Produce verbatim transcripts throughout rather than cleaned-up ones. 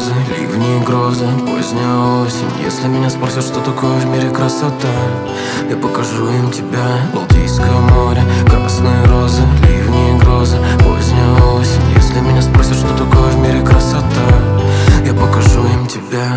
розы, ливни и грозы, поздняя осень. Если меня спросят, что такое в мире красота, я покажу им тебя. Балтийское море, красные розы, ливни и грозы, поздняя осень. Если меня спросят, что такое в мире красота, я покажу им тебя.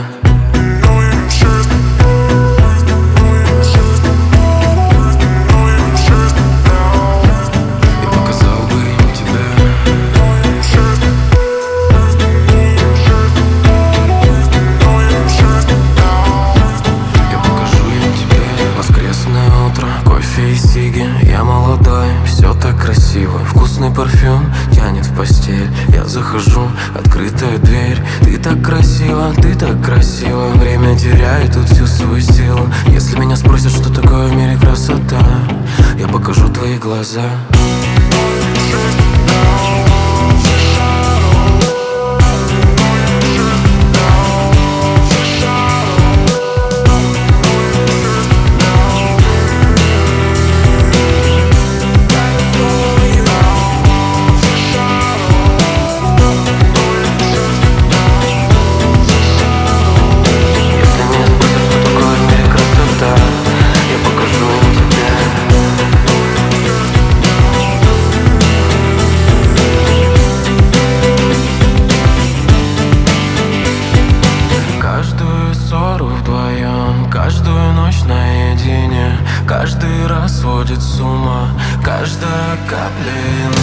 Я молодой, все так красиво. Вкусный парфюм тянет в постель. Я захожу, открытая дверь. Ты так красива, ты так красива. Время теряет тут всю свою силу. Если меня спросят, что такое в мире красота, я покажу твои глаза. Каждую ночь наедине, каждый раз сводит с ума, каждая капля